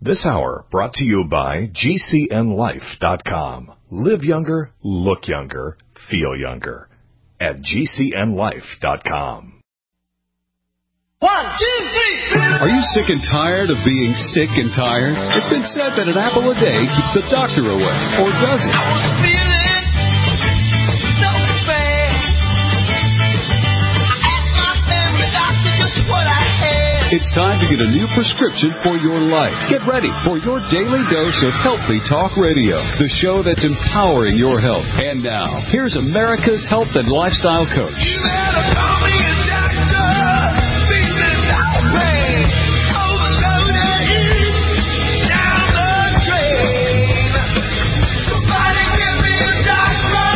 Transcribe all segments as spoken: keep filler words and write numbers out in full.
This hour brought to you by G C N life dot com. Live younger, look younger, feel younger at G C N life dot com. One, two, three. Are you sick and tired of being sick and tired? It's been said that an apple a day keeps the doctor away. Or does it? I was feeling so bad. I asked my family doctor just what I had. It's time to get a new prescription for your life. Get ready for your daily dose of Healthy Talk Radio, the show that's empowering your health. And now, here's America's health and lifestyle coach. You better call me a doctor. Feeling that way. Overloaded down the drain. Somebody give me a doctor.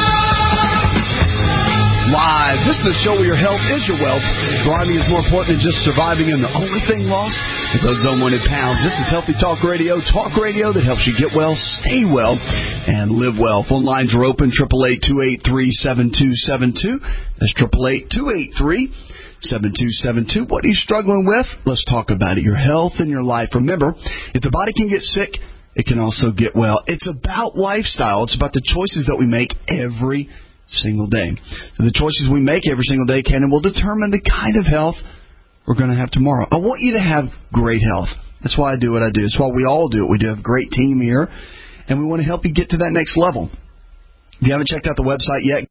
Live. This is the show where your health is your wealth. Thriving is more important than just surviving, and the only thing lost is those unwanted pounds. This is Healthy Talk Radio, talk radio that helps you get well, stay well, and live well. Phone lines are open, eight eight eight, two eight three, seven two seven two. That's eight eight eight, two eight three, seven two seven two. What are you struggling with? Let's talk about it. Your health and your life. Remember, if the body can get sick, it can also get well. It's about lifestyle. It's about the choices that we make every single day. So the choices we make every single day can and will determine the kind of health we're going to have tomorrow. I want you to have great health. That's why I do what I do. It's why we all do it. We do have a great team here, and we want to help you get to that next level. If you haven't checked out the website yet,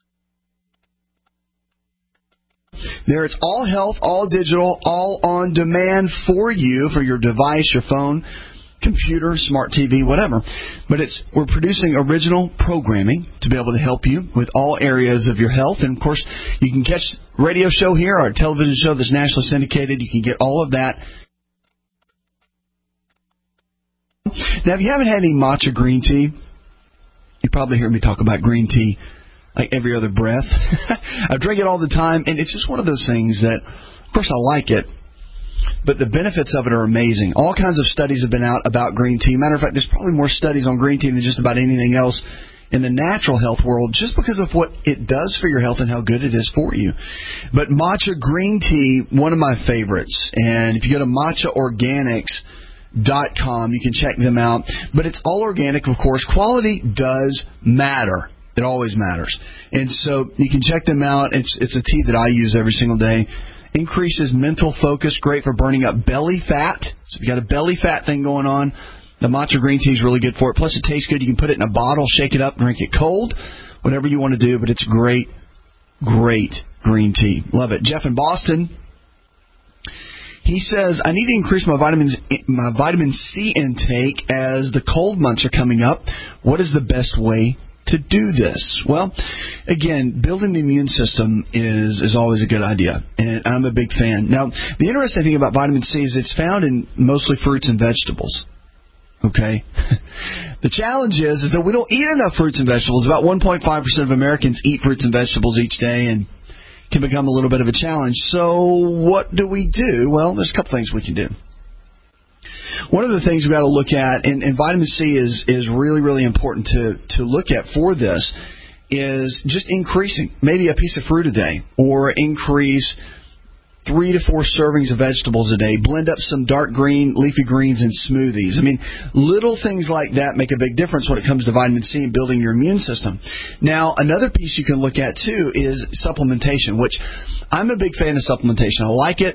there it's all health, all digital, all on demand for you, for your device, your phone, computer, smart T V, whatever. But it's we're producing original programming to be able to help you with all areas of your health. And, of course, you can catch a radio show here, our television show that's nationally syndicated. You can get all of that. Now, if you haven't had any matcha green tea, you probably hear me talk about green tea like every other breath. I drink it all the time, and it's just one of those things that, of course, I like it. But the benefits of it are amazing. All kinds of studies have been out about green tea. Matter of fact, there's probably more studies on green tea than just about anything else in the natural health world, just because of what it does for your health and how good it is for you. But matcha green tea, one of my favorites. And if you go to matcha organics dot com, you can check them out. But it's all organic, of course. Quality does matter. It always matters. And so you can check them out. It's it's a tea that I use every single day. Increases mental focus, great for burning up belly fat. So if you got a belly fat thing going on, the matcha green tea is really good for it. Plus, it tastes good. You can put it in a bottle, shake it up, drink it cold, whatever you want to do. But it's great, great green tea. Love it. Jeff in Boston, he says, I need to increase my vitamins, my vitamin C intake as the cold months are coming up. What is the best way to do this? Well, again, building the immune system is, is always a good idea, and I'm a big fan. Now, the interesting thing about vitamin C is it's found in mostly fruits and vegetables. Okay? The challenge is, is that we don't eat enough fruits and vegetables. About one point five percent of Americans eat fruits and vegetables each day, and can become a little bit of a challenge. So what do we do? Well, there's a couple things we can do. One of the things we've got to look at, and, and vitamin C is, is really, really important to, to look at for this, is just increasing maybe a piece of fruit a day, or increase three to four servings of vegetables a day. Blend up some dark green, leafy greens in smoothies. I mean, little things like that make a big difference when it comes to vitamin C and building your immune system. Now, another piece you can look at, too, is supplementation, which I'm a big fan of supplementation. I like it.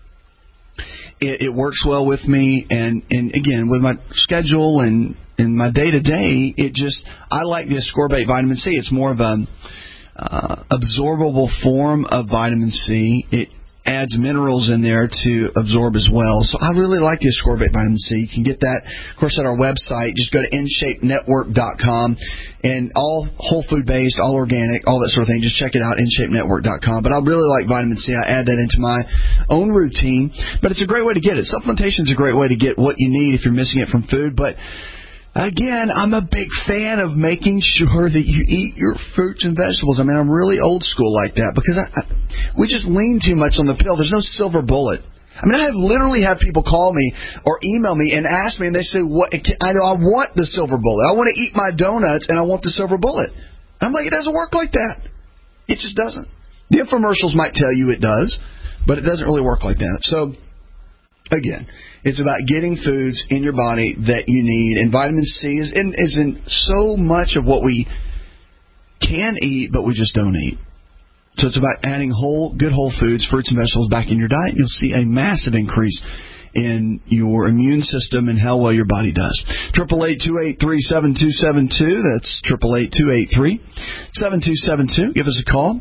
It, it works well with me, and, and again, with my schedule and, and my day-to-day, it just, I like the ascorbate vitamin C. It's more of a uh, absorbable form of vitamin C. It adds minerals in there to absorb as well. So I really like the ascorbate vitamin C. You can get that, of course, at our website. Just go to in shape network dot com, and all whole food based, all organic, all that sort of thing. Just check it out, in shape network dot com. But I really like vitamin C. I add that into my own routine. But it's a great way to get it. Supplementation is a great way to get what you need if you're missing it from food. But again, I'm a big fan of making sure that you eat your fruits and vegetables. I mean, I'm really old school like that, because I, I, we just lean too much on the pill. There's no silver bullet. I mean, I have literally have people call me or email me and ask me, and they say, "What? I know I want the silver bullet. I want to eat my donuts, and I want the silver bullet." I'm like, it doesn't work like that. It just doesn't. The infomercials might tell you it does, but it doesn't really work like that. So Again, it's about getting foods in your body that you need. And vitamin C is in, is in so much of what we can eat, but we just don't eat. So it's about adding whole, good whole foods, fruits and vegetables back in your diet. And you'll see a massive increase in your immune system and how well your body does. eight eight eight, two eight three, seven two seven two. That's eight eight eight, two eight three, seven two seven two. Give us a call.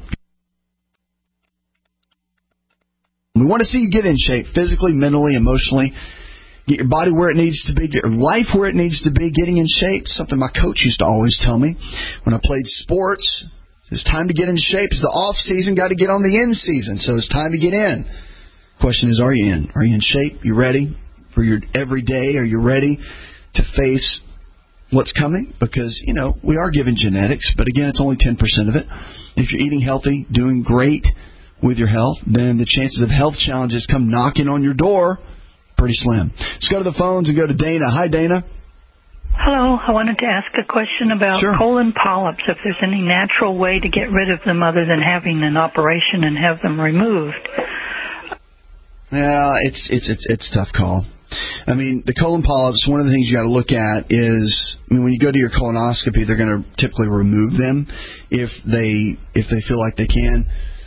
We want to see you get in shape physically, mentally, emotionally. Get your body where it needs to be. Get your life where it needs to be. Getting in shape, something my coach used to always tell me when I played sports. It's time to get in shape. It's the off season. Got to get on the in season. So it's time to get in. Question is, are you in? Are you in shape? You ready for your everyday? Are you ready to face what's coming? Because, you know, we are given genetics, but again, it's only ten percent of it. If you're eating healthy, doing great with your health, then the chances of health challenges come knocking on your door pretty slim. Let's go to the phones and go to Dana. Hi, Dana. Hello. I wanted to ask a question about Sure. colon polyps, if there's any natural way to get rid of them other than having an operation and have them removed. Yeah, it's it's it's it's a tough call. I mean, the colon polyps, one of the things you got to look at is, I mean, when you go to your colonoscopy, they're going to typically remove them if they if they feel like they can.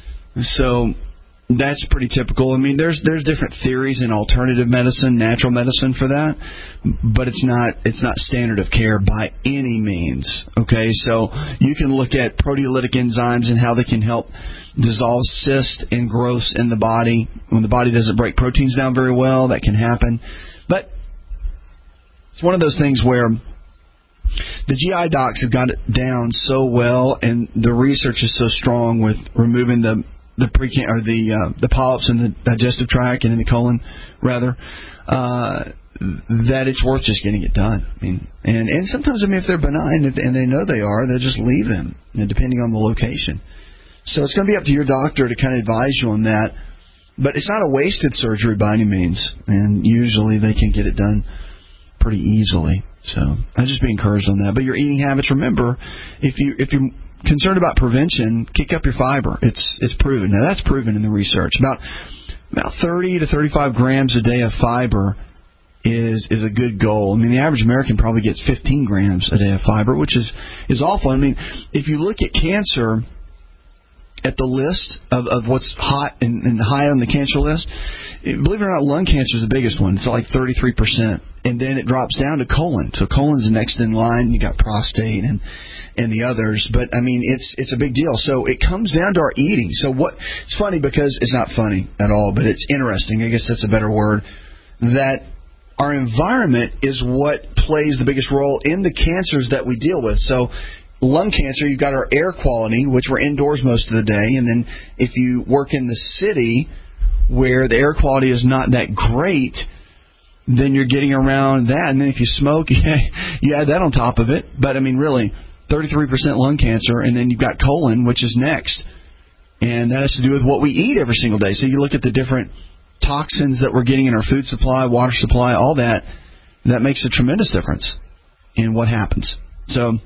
So that's pretty typical. I mean, there's there's different theories in alternative medicine, natural medicine for that, but it's not it's not standard of care by any means. Okay, so you can look at proteolytic enzymes and how they can help dissolve cysts and growths in the body. When the body doesn't break proteins down very well, that can happen. But it's one of those things where the G I docs have got it down so well, and the research is so strong with removing the the pre or the uh, the polyps in the digestive tract and in the colon, rather, uh, that it's worth just getting it done. I mean, and and sometimes, I mean, if they're benign and they know they are, they'll just leave them, depending on the location. So it's going to be up to your doctor to kind of advise you on that. But it's not a wasted surgery by any means, and usually they can get it done pretty easily. So I'd just be encouraged on that. But your eating habits, remember, if you if you're concerned about prevention, kick up your fiber. It's it's proven. Now that's proven in the research. About about thirty to thirty-five grams a day of fiber is is a good goal. I mean, the average American probably gets fifteen grams a day of fiber, which is is awful. I mean, if you look at cancer at the list of, of what's hot and, and high on the cancer list, believe it or not, lung cancer is the biggest one. It's like thirty-three percent. And then it drops down to colon. So colon's next in line. You got prostate and and the others. But, I mean, it's it's a big deal. So it comes down to our eating. So what? It's funny because it's not funny at all, but it's interesting. I guess that's a better word. That our environment is what plays the biggest role in the cancers that we deal with. So lung cancer, you've got our air quality, which we're indoors most of the day. And then if you work in the city where the air quality is not that great, then you're getting around that. And then if you smoke, yeah, you add that on top of it. But, I mean, really, thirty-three percent lung cancer, and then you've got colon, which is next. And that has to do with what we eat every single day. So you look at the different toxins that we're getting in our food supply, water supply, all that. That makes a tremendous difference in what happens. So,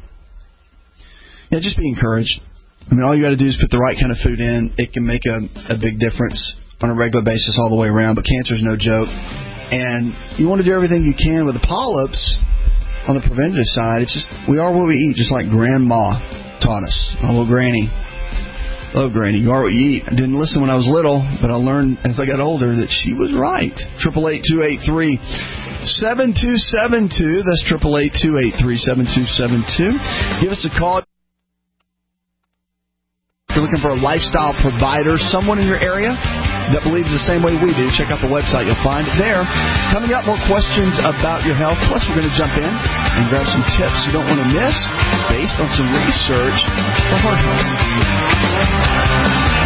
yeah, just be encouraged. I mean, all you got to do is put the right kind of food in. It can make a, a big difference on a regular basis all the way around. But cancer is no joke. And you want to do everything you can with the polyps on the preventative side. It's just, we are what we eat, just like Grandma taught us. My little granny. Hello, Granny. You are what you eat. I didn't listen when I was little, but I learned as I got older that she was right. eight eight eight, two eight three, seven two seven two. That's eight eight eight, two eight three, seven two seven two. Give us a call. If you're looking for a lifestyle provider, someone in your area that believes the same way we do, check out the website. You'll find it there. Coming up, more questions about your health. Plus, we're going to jump in and grab some tips you don't want to miss based on some research for heart health.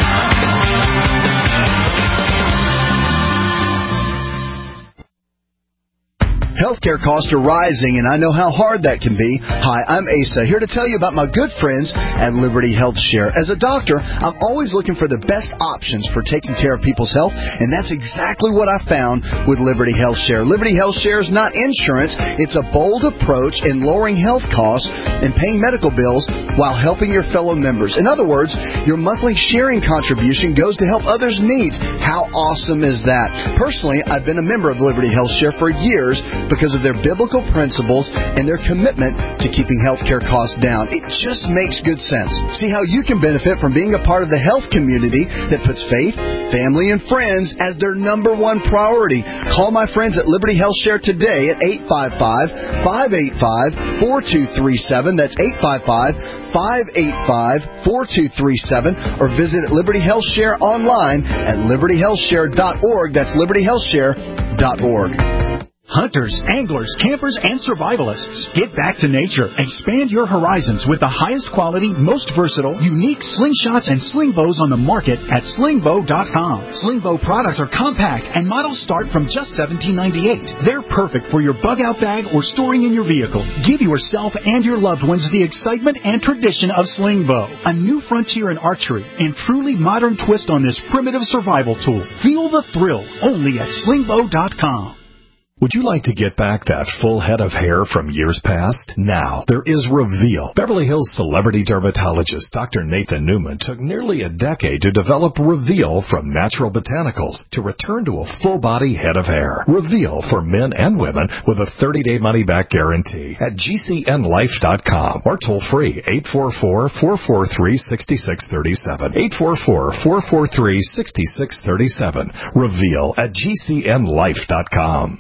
Healthcare costs are rising, and I know how hard that can be. Hi, I'm Asa, here to tell you about my good friends at Liberty Health Share. As a doctor, I'm always looking for the best options for taking care of people's health, and that's exactly what I found with Liberty Health Share. Liberty Health Share is not insurance. It's a bold approach in lowering health costs and paying medical bills while helping your fellow members. In other words, your monthly sharing contribution goes to help others' needs. How awesome is that? Personally, I've been a member of Liberty Health Share for years because of their biblical principles and their commitment to keeping healthcare costs down. It just makes good sense. See how you can benefit from being a part of the health community that puts faith, family, and friends as their number one priority. Call my friends at Liberty Health Share today at eight five five, five eight five, four two three seven. That's eight five five, five eight five, four two three seven. Or visit Liberty Health Share online at liberty health share dot org. That's liberty health share dot org. Hunters, anglers, campers, and survivalists. Get back to nature. Expand your horizons with the highest quality, most versatile, unique slingshots and sling bows on the market at sling bow dot com. Sling bow products are compact and models start from just seventeen ninety-eight. They're perfect for your bug-out bag or storing in your vehicle. Give yourself and your loved ones the excitement and tradition of sling bow. A new frontier in archery and truly modern twist on this primitive survival tool. Feel the thrill only at sling bow dot com. Would you like to get back that full head of hair from years past? Now, there is Reveal. Beverly Hills celebrity dermatologist Doctor Nathan Newman took nearly a decade to develop Reveal from natural botanicals to return to a full-body head of hair. Reveal for men and women with a thirty-day money-back guarantee at G C N life dot com or toll-free eight four four, four four three, six six three seven. eight four four, four four three, six six three seven. Reveal at G C N life dot com.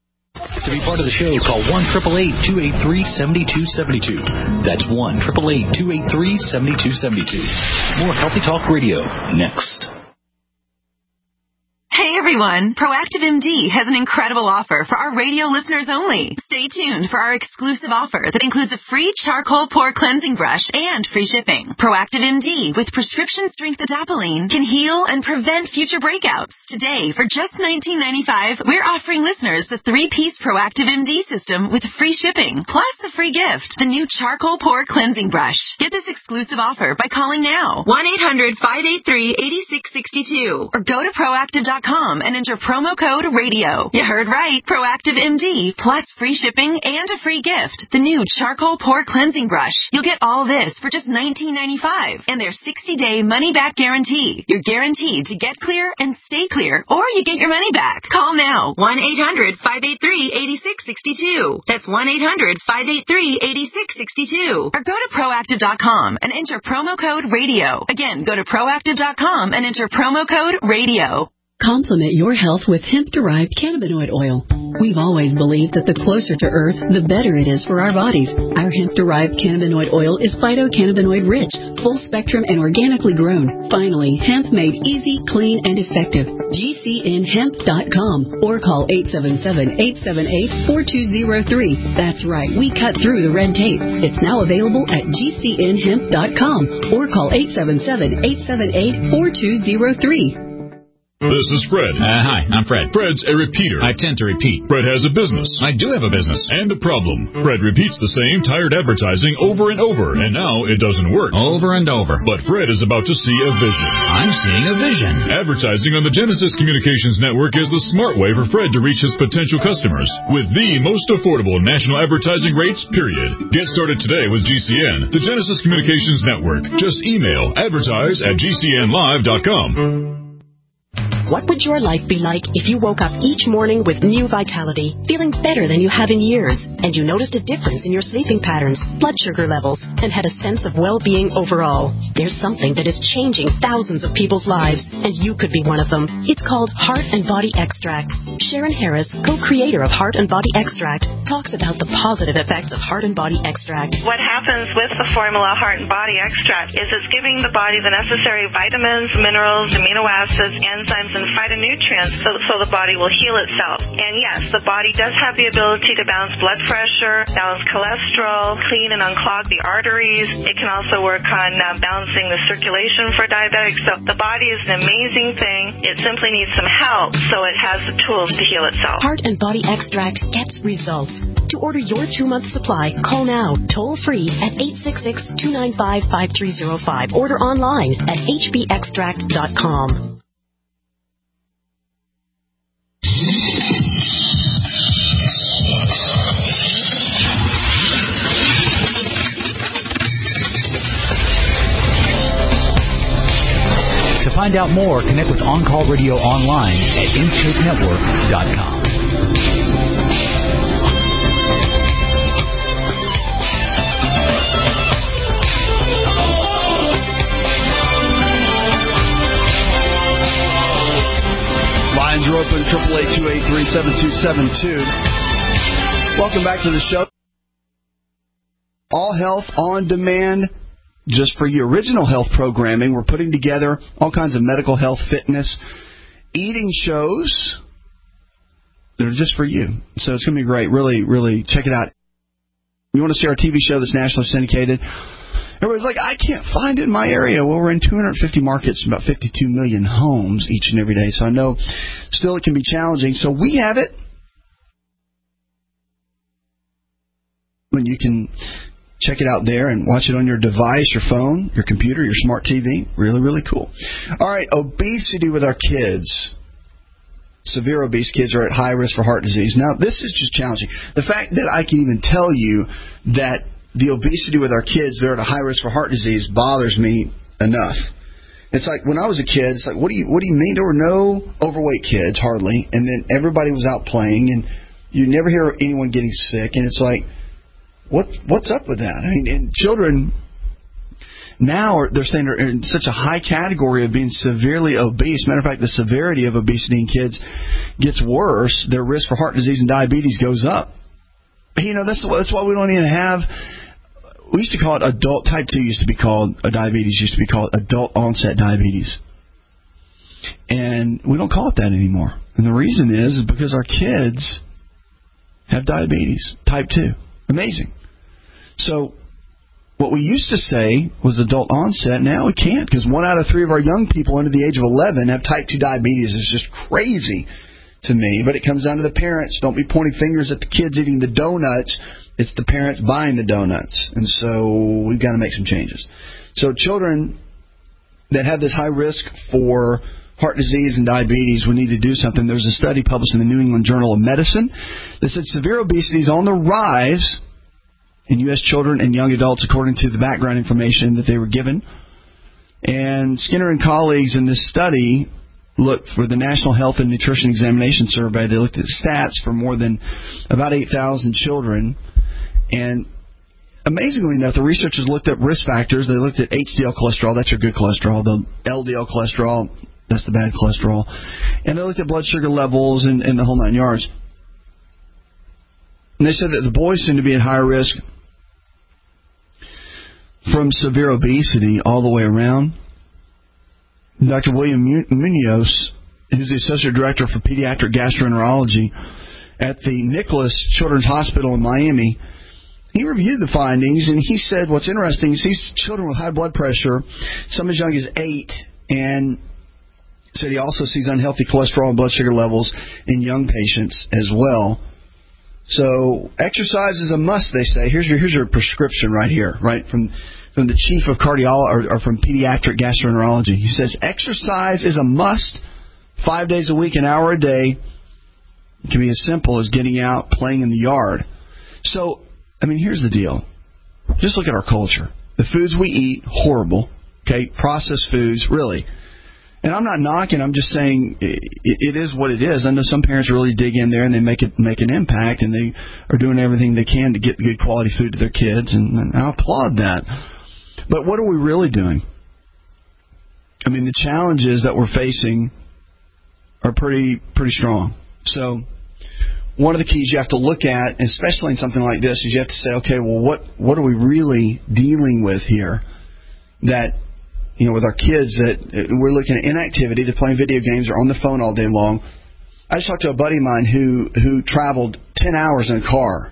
To be part of the show, call one eight eight eight, two eight three, seven two seven two. That's one eight eight eight, two eight three, seven two seven two. More Healthy Talk Radio next. Hey everyone, Proactive M D has an incredible offer for our radio listeners only. Stay tuned for our exclusive offer that includes a free charcoal pore cleansing brush and free shipping. Proactive M D with prescription strength adapalene can heal and prevent future breakouts. Today, for just nineteen ninety-five dollars, we're offering listeners the three-piece Proactive M D system with free shipping, plus a free gift, the new charcoal pore cleansing brush. Get this exclusive offer by calling now, one eight hundred, five eight three, eight six six two, or go to proactive dot com and enter promo code radio. You heard right. Proactive M D plus free shipping and a free gift. The new charcoal pore cleansing brush. You'll get all this for just nineteen ninety-five dollars and their sixty-day money-back guarantee. You're guaranteed to get clear and stay clear, or you get your money back. Call now. one eight hundred, five eight three, eight six six two. That's one eight hundred, five eight three, eight six six two. Or go to proactive dot com and enter promo code radio. Again, go to proactive dot com and enter promo code radio. Complement your health with hemp-derived cannabinoid oil. We've always believed that the closer to Earth, the better it is for our bodies. Our hemp-derived cannabinoid oil is phytocannabinoid-rich, full-spectrum, and organically grown. Finally, hemp made easy, clean, and effective. G C N hemp dot com or call eight seven seven, eight seven eight, four two zero three. That's right, we cut through the red tape. It's now available at G C N hemp dot com or call eight seven seven, eight seven eight, four two zero three. This is Fred. Uh, hi, I'm Fred. Fred's a repeater. I tend to repeat. Fred has a business. I do have a business. And a problem. Fred repeats the same tired advertising over and over, and now it doesn't work. Over and over. But Fred is about to see a vision. I'm seeing a vision. Advertising on the Genesis Communications Network is the smart way for Fred to reach his potential customers with the most affordable national advertising rates, period. Get started today with G C N, the Genesis Communications Network. Just email advertise at G C N live dot com. What would your life be like if you woke up each morning with new vitality, feeling better than you have in years, and you noticed a difference in your sleeping patterns, blood sugar levels, and had a sense of well-being overall? There's something that is changing thousands of people's lives, and you could be one of them. It's called Heart and Body Extract. Sharon Harris, co-creator of Heart and Body Extract, talks about the positive effects of Heart and Body Extract. What happens with the formula Heart and Body Extract is it's giving the body the necessary vitamins, minerals, amino acids, enzymes, and phytonutrients so, so the body will heal itself. And yes, the body does have the ability to balance blood pressure, balance cholesterol, clean and unclog the arteries. It can also work on uh, balancing the circulation for diabetics. So the body is an amazing thing. It simply needs some help so it has the tools to heal itself. Heart and Body Extract gets results. To order your two-month supply, call now, toll-free at eight six six, two nine five, five three zero five. Order online at h b extract dot com. To find out more, connect with On Call Radio online at inshape network dot com. Lines are open, triple eight two eight three seven two seven two. Welcome back to the show. All Health on Demand, just for you. Original health programming. We're putting together all kinds of medical health, fitness, eating shows that are just for you. So it's going to be great. Really, really check it out. You want to see our T V show that's nationally syndicated? Everybody's like, I can't find it in my area. Well, we're in two hundred fifty markets, about fifty-two million homes each and every day. So I know still it can be challenging. So we have it. When you can check it out there and watch it on your device, your phone, your computer, your smart T V. Really, really cool. All right, obesity with our kids. Severe obese kids are at high risk for heart disease. Now, this is just challenging. The fact that I can even tell you that the obesity with our kids, they're at a high risk for heart disease, bothers me enough. It's like when I was a kid, it's like, what do you what do you mean? There were no overweight kids, hardly, and then everybody was out playing, and you never hear anyone getting sick, and it's like, what what's up with that? I mean, and children now are, they're saying they're in such a high category of being severely obese. Matter of fact, the severity of obesity in kids gets worse. Their risk for heart disease and diabetes goes up. You know, that's that's why we don't even have. We used to call it adult type two. Used to be called uh, diabetes. Used to be called adult onset diabetes, and we don't call it that anymore. And the reason is, is because our kids have diabetes type two. Amazing. So what we used to say was adult onset. Now we can't, because one out of three of our young people under the age of eleven have type two diabetes. It's just crazy to me. But it comes down to the parents. Don't be pointing fingers at the kids eating the donuts. It's the parents buying the donuts. And so we've got to make some changes. So children that have this high risk for heart disease and diabetes, we need to do something. There's a study published in the New England Journal of Medicine that said severe obesity is on the rise in U S children and young adults, according to the background information that they were given. And Skinner and colleagues in this study looked for the National Health and Nutrition Examination Survey. They looked at stats for more than about eight thousand children. And amazingly enough, the researchers looked at risk factors. They looked at H D L cholesterol. That's your good cholesterol. The L D L cholesterol, that's the bad cholesterol. And they looked at blood sugar levels and, and the whole nine yards. And they said that the boys seem to be at higher risk from severe obesity all the way around. Doctor William Munoz, who's the Associate Director for Pediatric Gastroenterology at the Nicholas Children's Hospital in Miami, he reviewed the findings, and he said what's interesting is these children with high blood pressure, some as young as eight, and said he also sees unhealthy cholesterol and blood sugar levels in young patients as well. So exercise is a must, they say. Here's your here's your prescription right here, right from from the chief of cardiology or, or from pediatric gastroenterology. He says exercise is a must, five days a week, an hour a day. It can be as simple as getting out, playing in the yard. So, I mean, here's the deal. Just look at our culture. The foods we eat, horrible. Okay, processed foods, really. And I'm not knocking. I'm just saying it, it is what it is. I know some parents really dig in there and they make it make an impact, and they are doing everything they can to get good quality food to their kids, and, and I applaud that. But what are we really doing? I mean, the challenges that we're facing are pretty pretty strong. So one of the keys you have to look at, especially in something like this, is you have to say, okay, well, what what are we really dealing with here that you know, with our kids that we're looking at inactivity. They're playing video games. They're on the phone all day long. I just talked to a buddy of mine who, who traveled ten hours in a car.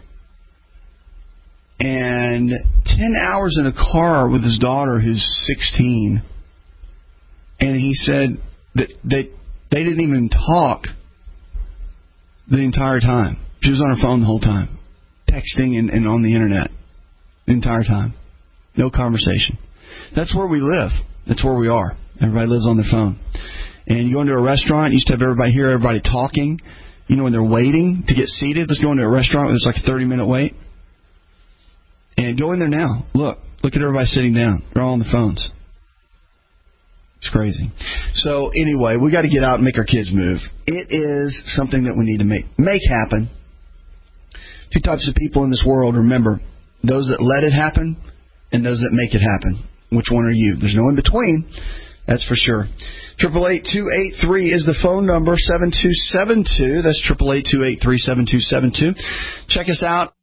And ten hours in a car with his daughter who's sixteen. And he said that they, they didn't even talk the entire time. She was on her phone the whole time, texting and, and on the internet the entire time. No conversation. That's where we live. That's where we are. Everybody lives on their phone. And you go into a restaurant, you used to have everybody hear everybody talking. You know, when they're waiting to get seated, let's go into a restaurant where there's like a thirty-minute wait. And go in there now. Look. Look at everybody sitting down. They're all on the phones. It's crazy. So anyway, we got to get out and make our kids move. It is something that we need to make make happen. Two types of people in this world, remember, those that let it happen and those that make it happen. Which one are you? There's no in between, that's for sure. triple eight two eight three is the phone number, seven two seven two. That's triple eight two eight three seven two seven two. Check us out.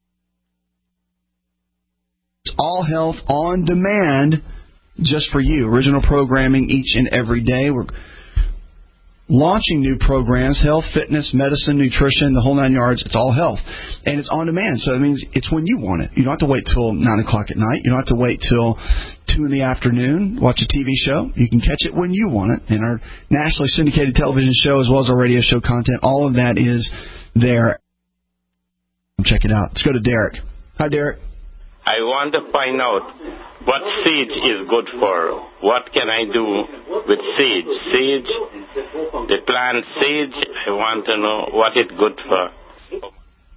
It's All Health on Demand, just for you. Original programming each and every day. We're launching new programs, health, fitness, medicine, nutrition, the whole nine yards. It's all health. And it's on demand, so it means it's when you want it. You don't have to wait till nine o'clock at night. You don't have to wait till two in the afternoon, watch a T V show. You can catch it when you want it. And our nationally syndicated television show, as well as our radio show content, all of that is there. Check it out. Let's go to Derek. Hi, Derek. I want to find out what sage is good for. What can I do with sage? Sage, the plant sage, I want to know what it's good for.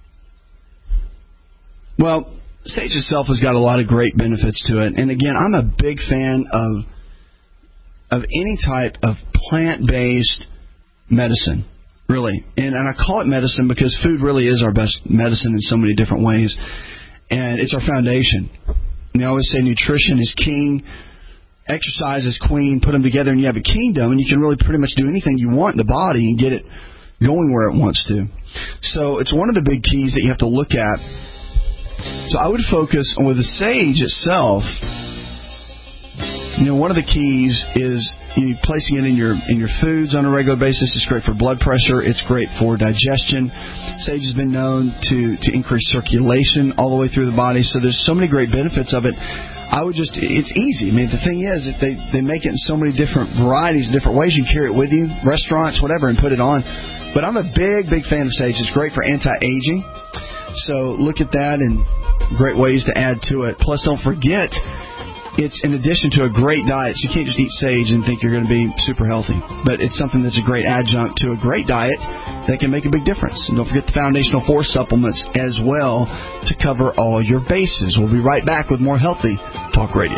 Well, sage itself has got a lot of great benefits to it. And again, I'm a big fan of of any type of plant-based medicine, really. And, and I call it medicine because food really is our best medicine in so many different ways. And it's our foundation. And they always say nutrition is king, exercise is queen. Put them together and you have a kingdom, and you can really pretty much do anything you want in the body and get it going where it wants to. So it's one of the big keys that you have to look at. So I would focus on with the sage itself. You know, one of the keys is you know, placing it in your in your foods on a regular basis. It's great for blood pressure. It's great for digestion. Sage has been known to, to increase circulation all the way through the body. So there's so many great benefits of it. I would just, it's easy. I mean, the thing is that they, they make it in so many different varieties, different ways. You can carry it with you, restaurants, whatever, and put it on. But I'm a big, big fan of sage. It's great for anti-aging. So look at that and great ways to add to it. Plus, don't forget, it's in addition to a great diet. So you can't just eat sage and think you're going to be super healthy. But it's something that's a great adjunct to a great diet that can make a big difference. And don't forget the Foundational Force supplements as well to cover all your bases. We'll be right back with more Healthy Talk Radio.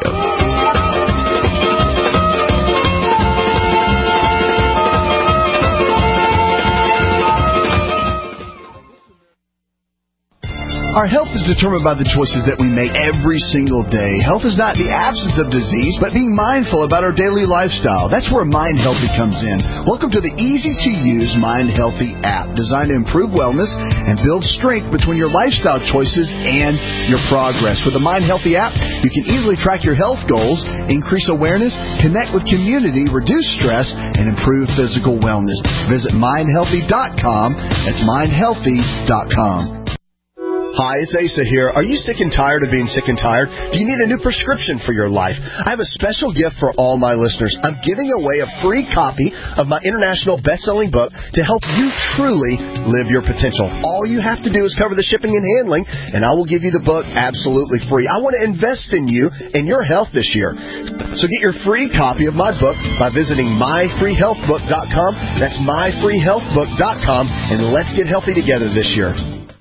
Our health is determined by the choices that we make every single day. Health is not the absence of disease, but being mindful about our daily lifestyle. That's where Mind Healthy comes in. Welcome to the easy-to-use Mind Healthy app, designed to improve wellness and build strength between your lifestyle choices and your progress. With the Mind Healthy app, you can easily track your health goals, increase awareness, connect with community, reduce stress, and improve physical wellness. Visit mind healthy dot com. That's mind healthy dot com. Hi, it's Asa here. Are you sick and tired of being sick and tired? Do you need a new prescription for your life? I have a special gift for all my listeners. I'm giving away a free copy of my international best-selling book to help you truly live your potential. All you have to do is cover the shipping and handling, and I will give you the book absolutely free. I want to invest in you and your health this year. So get your free copy of my book by visiting my free health book dot com. That's my free health book dot com, and let's get healthy together this year.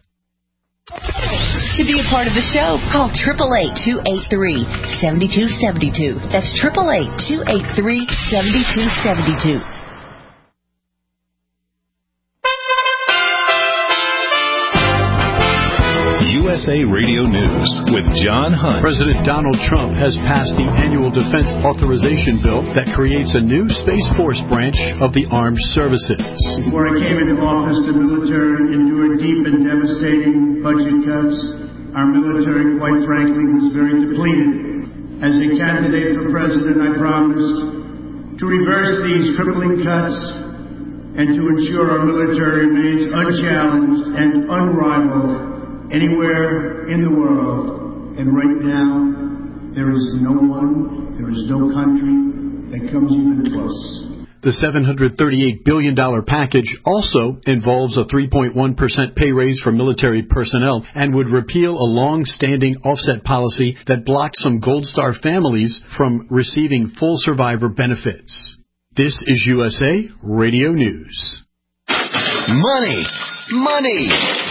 To be a part of the show, call eight eight eight, two eight three, seven two seven two. That's eight eight eight, two eight three, seven two seven two. U S A Radio News with John Hunt. President Donald Trump has passed the annual defense authorization bill that creates a new Space Force branch of the armed services. Before I came into office, the military endured deep and devastating budget cuts. Our military, quite frankly, was very depleted. As a candidate for president, I promised to reverse these crippling cuts and to ensure our military remains unchallenged and unrivaled anywhere in the world. And right now, there is no one, there is no country that comes even close. The seven hundred thirty-eight billion dollars package also involves a three point one percent pay raise for military personnel and would repeal a long-standing offset policy that blocked some Gold Star families from receiving full survivor benefits. This is U S A Radio News. Money, money,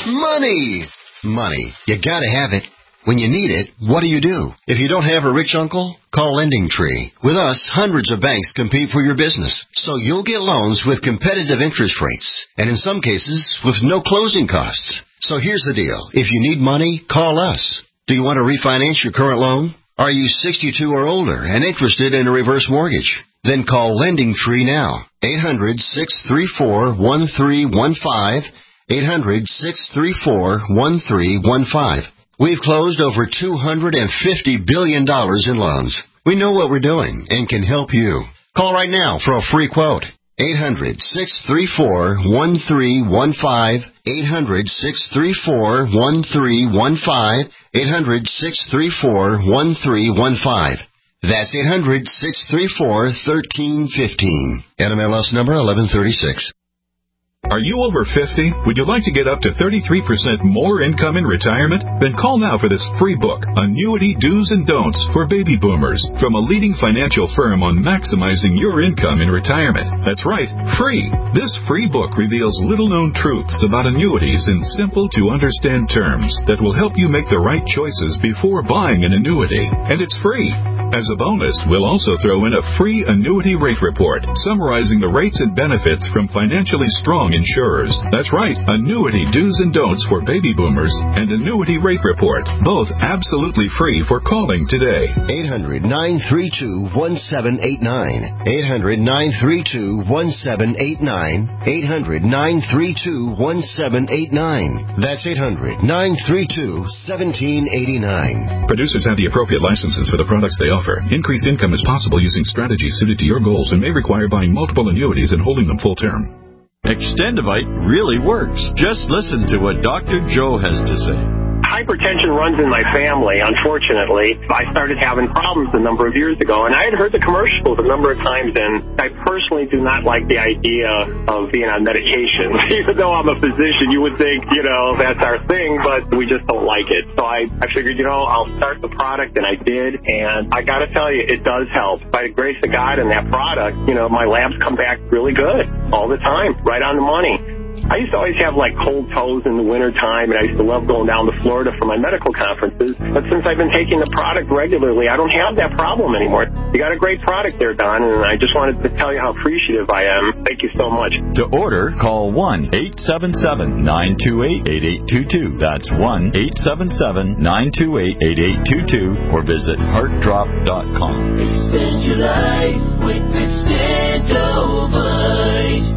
money, money. You gotta have it. When you need it, what do you do? If you don't have a rich uncle, call Lending Tree. With us, hundreds of banks compete for your business, so you'll get loans with competitive interest rates, and in some cases, with no closing costs. So here's the deal. If you need money, call us. Do you want to refinance your current loan? Are you sixty-two or older and interested in a reverse mortgage? Then call Lending Tree now. eight hundred, six three four, one three one five. eight hundred, six three four, one three one five. We've closed over two hundred fifty billion dollars in loans. We know what we're doing and can help you. Call right now for a free quote. eight hundred, six three four, one three one five. eight hundred, six three four, one three one five. eight hundred, six three four, one three one five. That's eight hundred, six three four, one three one five. N M L S number eleven thirty-six. Are you over fifty? Would you like to get up to thirty-three percent more income in retirement? Then call now for this free book, Annuity Do's and Don'ts for Baby Boomers, from a leading financial firm on maximizing your income in retirement. That's right, free. This free book reveals little-known truths about annuities in simple-to-understand terms that will help you make the right choices before buying an annuity. And it's free. As a bonus, we'll also throw in a free annuity rate report summarizing the rates and benefits from financially strong insurers. That's right, Annuity Do's and Don'ts for Baby Boomers and Annuity Rate Report, both absolutely free for calling today. eight hundred, nine three two, one seven eight nine. eight hundred, nine three two, one seven eight nine. eight hundred, nine three two, one seven eight nine. That's eight hundred, nine three two, one seven eight nine. Producers have the appropriate licenses for the products they offer. Increased income is possible using strategies suited to your goals and may require buying multiple annuities and holding them full term. Extendivite really works. Just listen to what Doctor Joe has to say. Hypertension runs in my family, unfortunately. I started having problems a number of years ago, and I had heard the commercials a number of times, and I personally do not like the idea of being on medication. Even though I'm a physician, you would think, you know, that's our thing, but we just don't like it. So I, I figured, you know, I'll start the product, and I did, and I got to tell you, it does help. By the grace of God and that product, you know, my labs come back really good all the time, right on the money. I used to always have, like, cold toes in the wintertime, and I used to love going down to Florida for my medical conferences. But since I've been taking the product regularly, I don't have that problem anymore. You got a great product there, Don, and I just wanted to tell you how appreciative I am. Thank you so much. To order, call one eight seven seven, nine two eight, eight eight two two. That's one eight seven seven, nine two eight, eight eight two two, or visit heart drop dot com. Extend your life with Extendovite.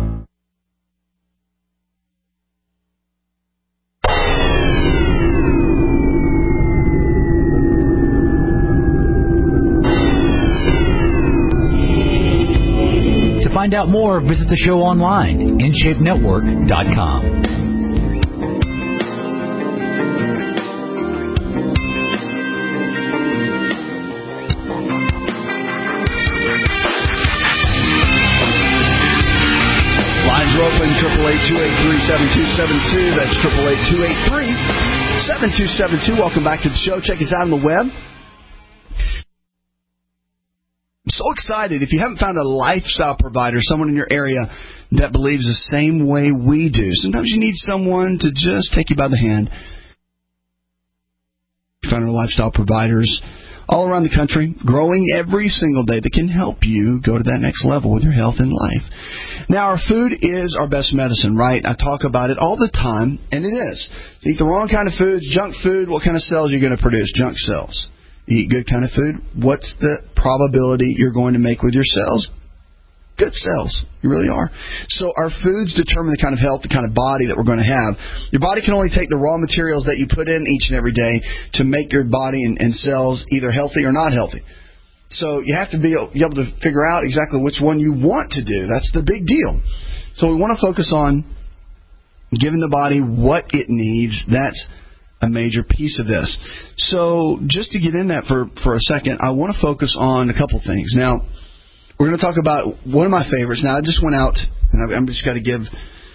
To find out more, visit the show online, in shape network dot com. Lines are open, eight eight eight, two eight three, seven two seven two. That's eight eight eight, two eight three, seven two seven two. Welcome back to the show. Check us out on the web. I'm so excited. If you haven't found a lifestyle provider, someone in your area that believes the same way we do, sometimes you need someone to just take you by the hand. You found our lifestyle providers all around the country, growing every single day, that can help you go to that next level with your health and life. Now, our food is our best medicine, right? I talk about it all the time, and it is. You eat the wrong kind of foods, junk food, what kind of cells are you going to produce? Junk cells. You eat good kind of food, what's the probability you're going to make with your cells? good cells. You really are. So our foods determine the kind of health, the kind of body that we're going to have. Your body can only take the raw materials that you put in each and every day to make your body and, and cells either healthy or not healthy. So you have to be able to figure out exactly which one you want to do. That's the big deal. So we want to focus on giving the body what it needs. That's a major piece of this. So just to get in that for, for a second, I want to focus on a couple things. Now, we're going to talk about one of my favorites. Now, I just went out, and I'm just got to give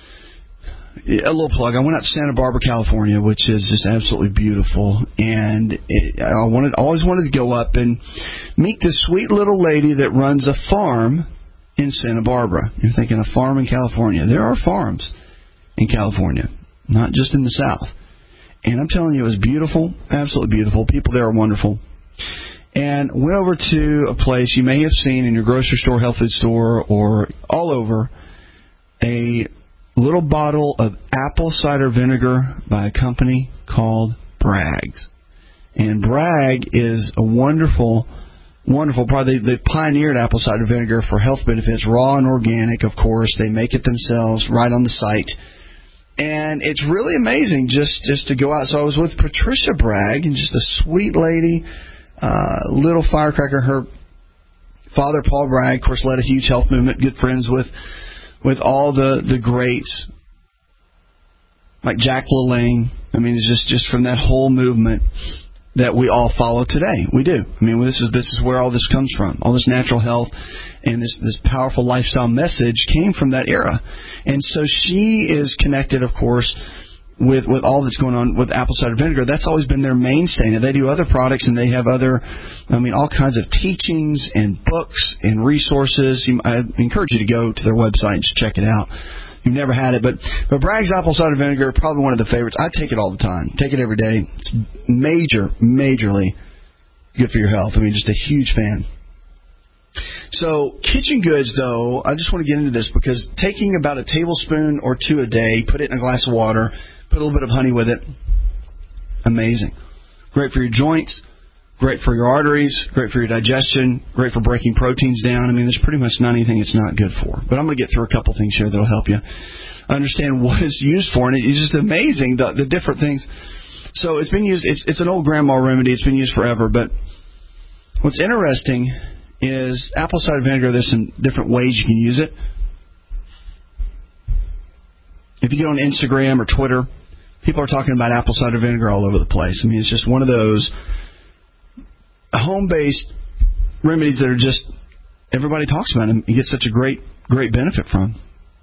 a little plug. I went out to Santa Barbara, California, which is just absolutely beautiful, and it, I wanted, always wanted to go up and meet this sweet little lady that runs a farm in Santa Barbara. You're thinking a farm in California. There are farms in California, not just in the South. And I'm telling you, it was beautiful, absolutely beautiful. People there are wonderful. And went over to a place you may have seen in your grocery store, health food store, or all over, a little bottle of apple cider vinegar by a company called Bragg's. And Bragg is a wonderful, wonderful product. They, they pioneered apple cider vinegar for health benefits, raw and organic, of course. They make it themselves right on the site. And it's really amazing just, just to go out. So I was with Patricia Bragg, and just a sweet lady, uh, little firecracker. Her father, Paul Bragg, of course, led a huge health movement, good friends with with all the, the greats, like Jack LaLanne. I mean, it's just, just from that whole movement that we all follow today. We do. I mean, this is this is where all this comes from. All this natural health and this, this powerful lifestyle message came from that era. And so she is connected, of course, with, with all that's going on with apple cider vinegar. That's always been their mainstay. Now, they do other products, and they have other, I mean, all kinds of teachings and books and resources. I encourage you to go to their website and just check it out. You've never had it, but but Bragg's apple cider vinegar, probably one of the favorites. I take it all the time. Take it every day. It's major, majorly good for your health. I mean, just a huge fan. So kitchen goods, though, I just want to get into this because taking about a tablespoon or two a day, put it in a glass of water, put a little bit of honey with it, amazing. Great for your joints, great for your arteries, great for your digestion, great for breaking proteins down. I mean, there's pretty much not anything it's not good for. But I'm going to get through a couple things here that will help you understand what it's used for. And it's just amazing, the, the different things. So it's been used, it's, it's an old grandma remedy. It's been used forever. But what's interesting is apple cider vinegar, there's some different ways you can use it. If you get on Instagram or Twitter, people are talking about apple cider vinegar all over the place. I mean, it's just one of those home-based remedies that are just, everybody talks about them. You get such a great, great benefit from.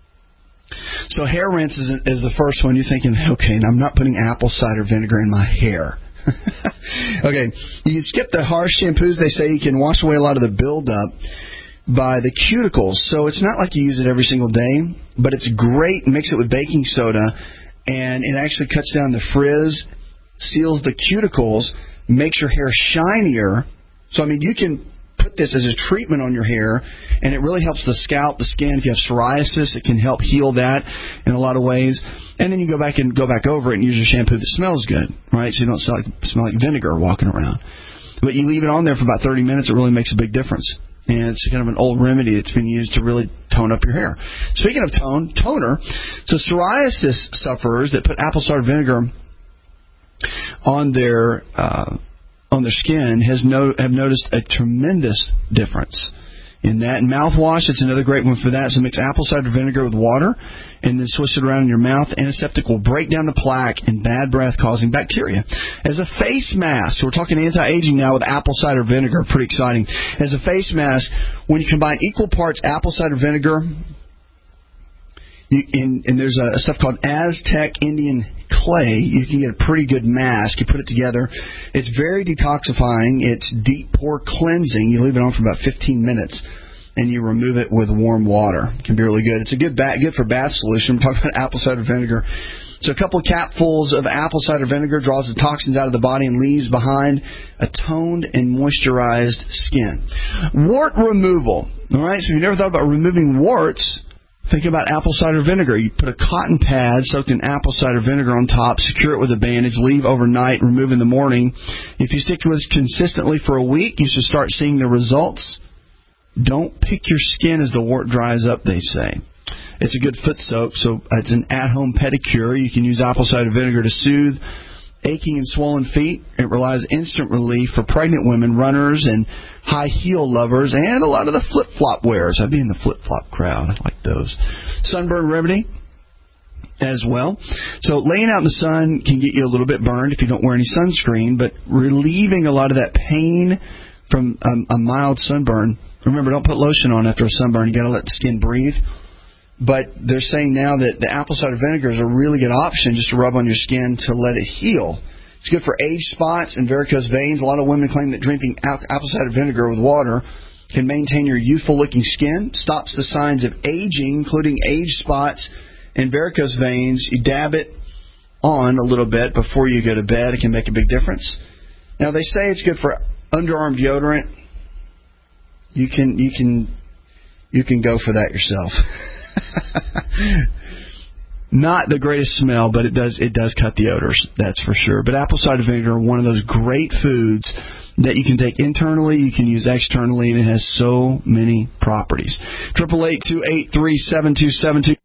So hair rinse is, is the first one. You're thinking, okay, I'm not putting apple cider vinegar in my hair. Okay, you can skip the harsh shampoos. They say you can wash away a lot of the buildup by the cuticles. So it's not like you use it every single day, but it's great. Mix it with baking soda, and it actually cuts down the frizz, seals the cuticles, makes your hair shinier. So, I mean, you can put this as a treatment on your hair, and it really helps the scalp, the skin. If you have psoriasis, it can help heal that in a lot of ways. And then you go back and go back over it and use your shampoo that smells good, right? So you don't smell like, smell like vinegar walking around. But you leave it on there for about thirty minutes, it really makes a big difference. And it's kind of an old remedy that's been used to really tone up your hair. Speaking of tone, toner, so psoriasis sufferers that put apple cider vinegar on their uh, on their skin has no, have noticed a tremendous difference in that. And mouthwash, it's another great one for that. So mix apple cider vinegar with water and then swish it around in your mouth. Antiseptic will break down the plaque and bad breath-causing bacteria. As a face mask, so we're talking anti-aging now with apple cider vinegar. Pretty exciting. As a face mask, when you combine equal parts apple cider vinegar, You, and, and there's a, a stuff called Aztec Indian clay. You can get a pretty good mask. You put it together. It's very detoxifying. It's deep pore cleansing. You leave it on for about fifteen minutes, and you remove it with warm water. It can be really good. It's a good bath, good for bath solution. We're talking about apple cider vinegar. So a couple of capfuls of apple cider vinegar draws the toxins out of the body and leaves behind a toned and moisturized skin. Wart removal. All right. So if you've never thought about removing warts, think about apple cider vinegar. You put a cotton pad soaked in apple cider vinegar on top, secure it with a bandage, leave overnight, remove in the morning. If you stick to this consistently for a week, you should start seeing the results Don't pick your skin as the wart dries up, they say. It's a good foot soak, so it's an at-home pedicure. You can use apple cider vinegar to soothe aching and swollen feet. It relies instant relief for pregnant women, runners, and high heel lovers, and a lot of the flip-flop wearers. I'd be in the flip-flop crowd. I like those. Sunburn remedy as well. So laying out in the sun can get you a little bit burned if you don't wear any sunscreen, but relieving a lot of that pain from um, a mild sunburn. Remember, don't put lotion on after a sunburn. You got to let the skin breathe. But they're saying now that the apple cider vinegar is a really good option just to rub on your skin to let it heal. It's good for age spots and varicose veins. A lot of women claim that drinking apple cider vinegar with water can maintain your youthful-looking skin, stops the signs of aging, including age spots and varicose veins. You dab it on a little bit before you go to bed. It can make a big difference. Now, they say it's good for underarm deodorant. You can you can you can go for that yourself. Not the greatest smell, but it does it does cut the odors, that's for sure. But apple cider vinegar, one of those great foods that you can take internally, you can use externally, and it has so many properties. Triple eight two eight three seven two seven two.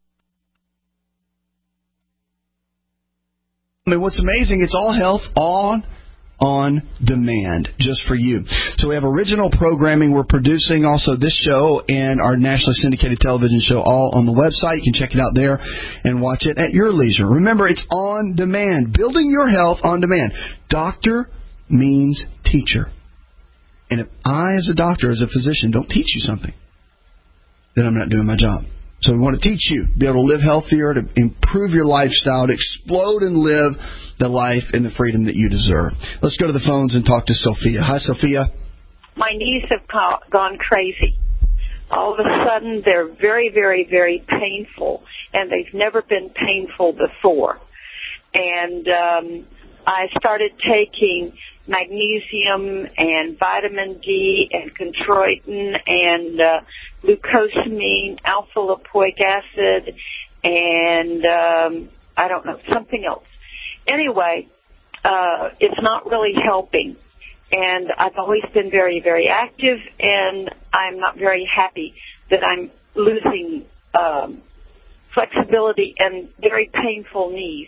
I mean, what's amazing? It's all health on. on demand, just for you. So we have original programming we're producing, also this show and our nationally syndicated television show, all on the website. You can check it out there and watch it at your leisure. Remember, it's on demand. Building your health on demand. Doctor means teacher. And if I, as a doctor, as a physician, don't teach you something, then I'm not doing my job. So we want to teach you, be able to live healthier, to improve your lifestyle, to explode and live the life and the freedom that you deserve. Let's go to the phones and talk to Sophia. Hi, Sophia. My knees have gone crazy. All of a sudden, they're very, very, very painful, and they've never been painful before. And um, I started taking magnesium and vitamin D and chondroitin and uh, glucosamine, alpha-lipoic acid, and um, I don't know, something else. Anyway, uh, it's not really helping. And I've always been very, very active, and I'm not very happy that I'm losing um, flexibility and very painful knees.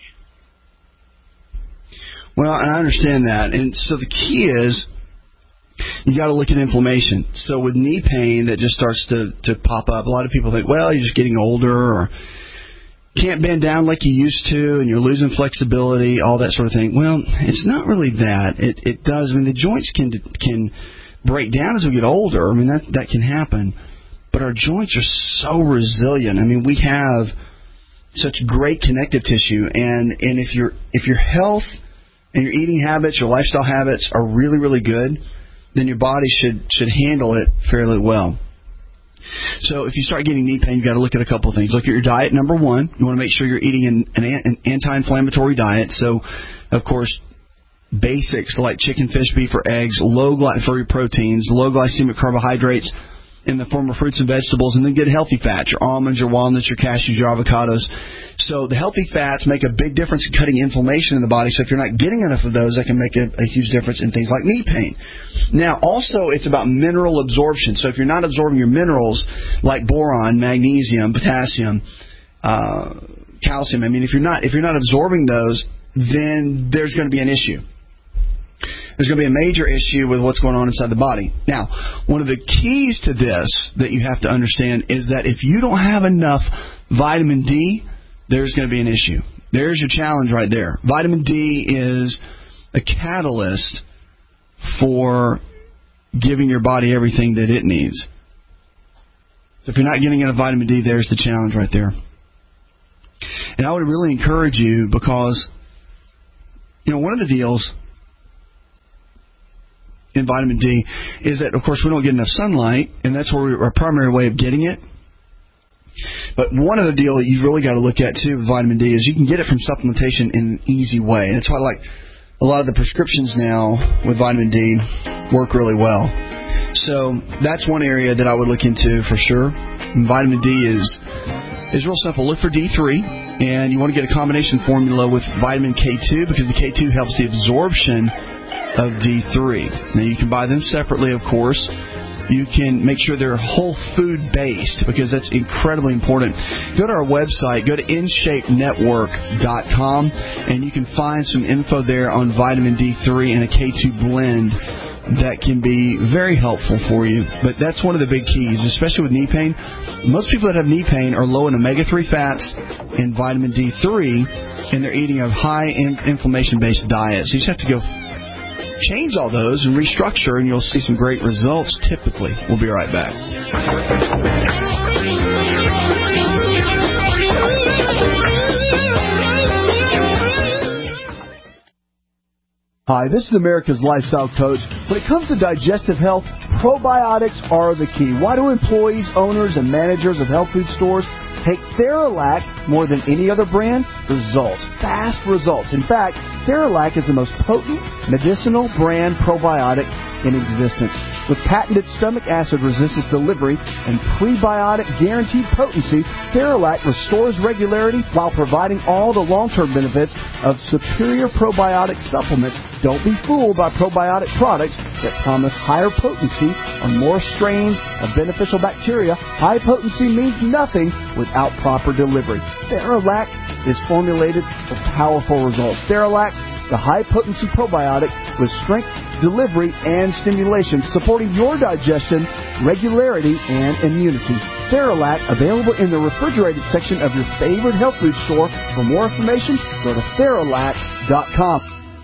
Well, and I understand that. And so the key is you got to look at inflammation. So with knee pain that just starts to, to pop up, a lot of people think, well, you're just getting older or can't bend down like you used to and you're losing flexibility, all that sort of thing. Well, it's not really that. It it does. I mean, the joints can can break down as we get older. I mean, that, that can happen. But our joints are so resilient. I mean, we have such great connective tissue. And, and if, your if your health and your eating habits, your lifestyle habits are really, really good, then your body should should handle it fairly well. So if you start getting knee pain, you've got to look at a couple of things. Look at your diet, number one. You want to make sure you're eating an, an, an anti-inflammatory diet. So, of course, basics like chicken, fish, beef, or eggs, low gly- for your proteins, low glycemic carbohydrates in the form of fruits and vegetables, and then good healthy fats, your almonds, your walnuts, your cashews, your avocados. So the healthy fats make a big difference in cutting inflammation in the body. So if you're not getting enough of those, that can make a, a huge difference in things like knee pain. Now, also, it's about mineral absorption. So if you're not absorbing your minerals like boron, magnesium, potassium, uh, calcium, I mean, if you're not if you're not absorbing those, then there's going to be an issue. There's going to be a major issue with what's going on inside the body. Now, one of the keys to this that you have to understand is that if you don't have enough vitamin D, there's going to be an issue. There's your challenge right there. Vitamin D is a catalyst for giving your body everything that it needs. So if you're not getting enough vitamin D, there's the challenge right there. And I would really encourage you because, you know, one of the deals in vitamin D is that, of course, we don't get enough sunlight, and that's where we, our primary way of getting it. But one of the deal that you've really got to look at, too, with vitamin D is you can get it from supplementation in an easy way. That's why, like, a lot of the prescriptions now with vitamin D work really well. So that's one area that I would look into for sure. And vitamin D is is real simple. Look for D three, and you want to get a combination formula with vitamin K two because the K two helps the absorption of D three. Now, you can buy them separately, of course, You can make sure they're whole food based, because that's incredibly important. Go to our website, go to in shape network dot com, and you can find some info there on vitamin D three and a K two blend that can be very helpful for you. But that's one of the big keys, especially with knee pain. Most people that have knee pain are low in omega three fats and vitamin D three, and they're eating a high inflammation-based diet. So you just have to go change all those and restructure, and you'll see some great results typically. We'll be right back. Hi, this is America's Lifestyle Coach. When it comes to digestive health, probiotics are the key. Why do employees, owners, and managers of health food stores take Theralac more than any other brand? Results. Fast results. In fact, Theralac is the most potent medicinal brand probiotic in existence. With patented stomach acid resistance delivery and prebiotic guaranteed potency, Theralac restores regularity while providing all the long-term benefits of superior probiotic supplements. Don't be fooled by probiotic products that promise higher potency or more strains of beneficial bacteria. High potency means nothing without proper delivery. Theralac is formulated for powerful results. Theralac, the high-potency probiotic with strength, delivery, and stimulation, supporting your digestion, regularity, and immunity. Theralac, available in the refrigerated section of your favorite health food store. For more information, go to Theralac dot com.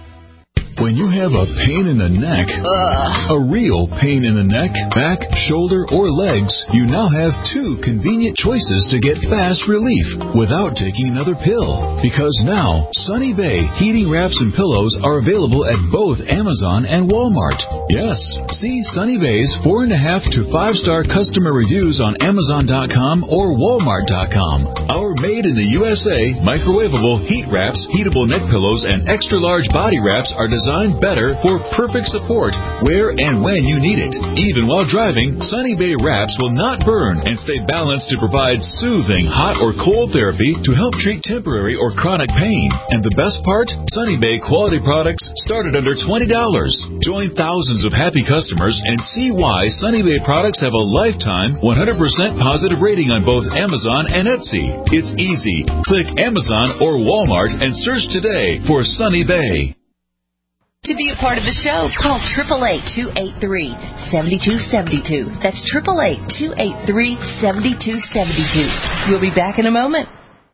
When you have a pain in the neck, Ugh. a real pain in the neck, back, shoulder, or legs, you now have two convenient choices to get fast relief without taking another pill. Because now, Sunny Bay heating wraps and pillows are available at both Amazon and Walmart. Yes, see Sunny Bay's four and a half to five star customer reviews on Amazon dot com or Walmart dot com. Our made in the U S A microwavable heat wraps, heatable neck pillows, and extra large body wraps are designed better for perfect support where and when you need it. Even while driving, Sunny Bay wraps will not burn and stay balanced to provide soothing hot or cold therapy to help treat temporary or chronic pain. And the best part? Sunny Bay quality products start at under twenty dollars. Join thousands of happy customers and see why Sunny Bay products have a lifetime one hundred percent positive rating on both Amazon and Etsy. It's easy. Click Amazon or Walmart and search today for Sunny Bay. To be a part of the show, call eight eight eight, two eight three, seven two seven two. That's eight eight eight, two eight three, seven two seven two. We'll be back in a moment.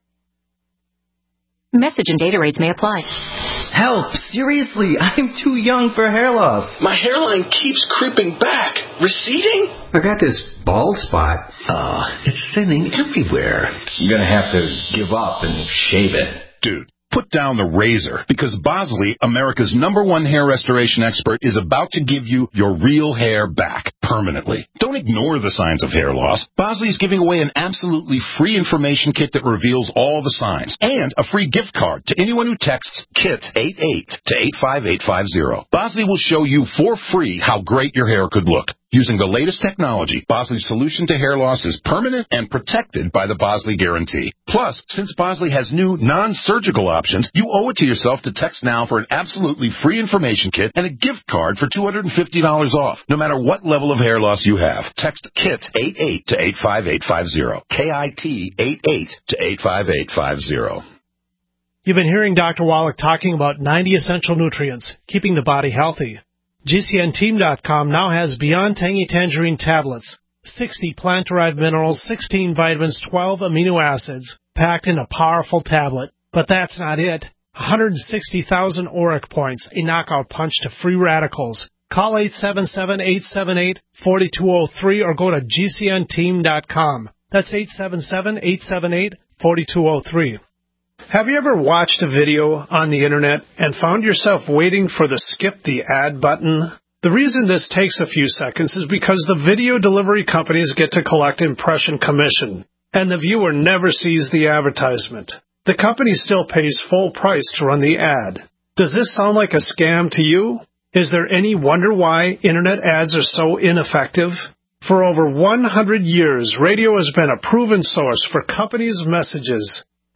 Message and data rates may apply. Help! Seriously, I'm too young for hair loss. My hairline keeps creeping back. Receding? I got this bald spot. Uh, it's thinning everywhere. I'm gonna have to give up and shave it. Dude. Put down the razor, because Bosley, America's number one hair restoration expert, is about to give you your real hair back permanently. Don't ignore the signs of hair loss. Bosley is giving away an absolutely free information kit that reveals all the signs, and a free gift card to anyone who texts KIT eighty-eight to eight five eight five zero. Bosley will show you for free how great your hair could look. Using the latest technology, Bosley's solution to hair loss is permanent and protected by the Bosley Guarantee. Plus, since Bosley has new non-surgical options, you owe it to yourself to text now for an absolutely free information kit and a gift card for two hundred fifty dollars off, no matter what level of hair loss you have. Text KIT eighty-eight to eight five eight five zero. K I T eighty-eight to eight five eight five zero. You've been hearing Doctor Wallach talking about ninety essential nutrients, keeping the body healthy. G C N team dot com now has Beyond Tangy Tangerine tablets, sixty plant-derived minerals, sixteen vitamins, twelve amino acids, packed in a powerful tablet. But that's not it. one hundred sixty thousand auric points, a knockout punch to free radicals. Call eight seven seven, eight seven eight, four two zero three or go to G C N team dot com. That's eight seven seven, eight seven eight, four two zero three. Have you ever watched a video on the internet and found yourself waiting for the skip the ad button? The reason this takes a few seconds is because the video delivery companies get to collect impression commission, and the viewer never sees the advertisement. The company still pays full price to run the ad. Does this sound like a scam to you? Is there any wonder why internet ads are so ineffective? For over one hundred years, radio has been a proven source for companies' messages.